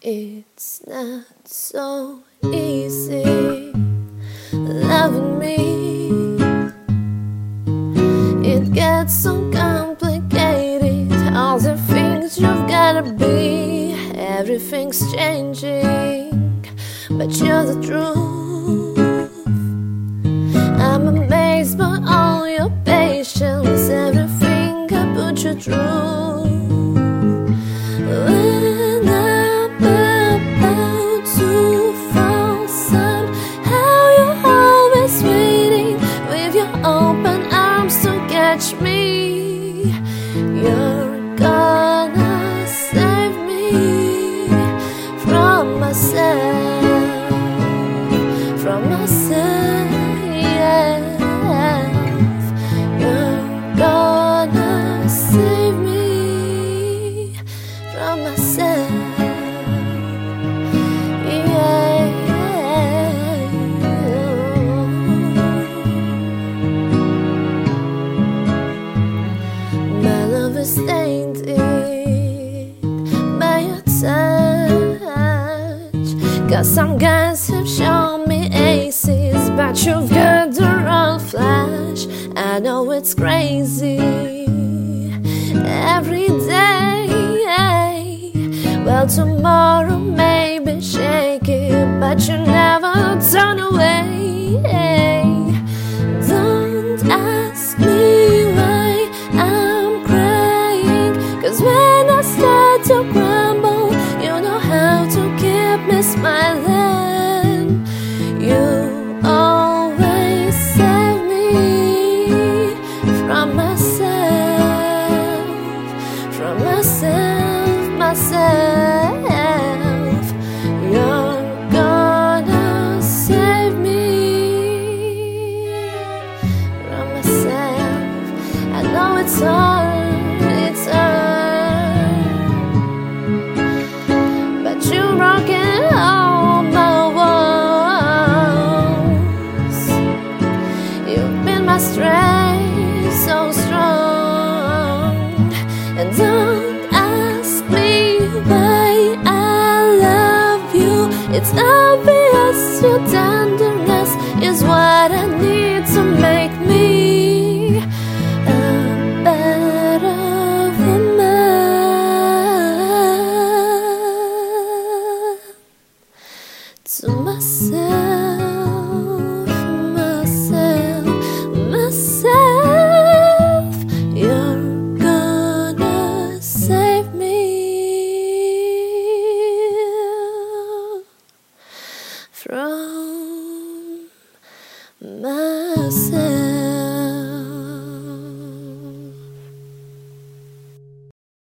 It's not so easy loving me. It gets so complicated. All the things you've gotta be, everything's changing, but you're the truth. I'm amazed by all your patience, everything I put you through. When I'm about to fall, somehow you're always waiting with your open arms to catch me. You're gonna save me from myself, from myself, yeah. You're gonna save me from myself, yeah. My love is tainted by your touch, 'cause some guys have shown me aces, but you've got the wrong flash. I know it's crazy every day. Well, tomorrow may be shaky, but you never turn away. Don't ask me why I'm crying, 'cause when I start to crumble, you know how to keep me smiling. You always save me from myself, from myself. You're gonna save me from myself. I know it's hard, but you're rocking all my walls. You've been my strength, so strong. And don't ask me why I love you. It's obvious your tenderness is what I need to make me a better woman. To myself, myself, you're gonna save me from myself.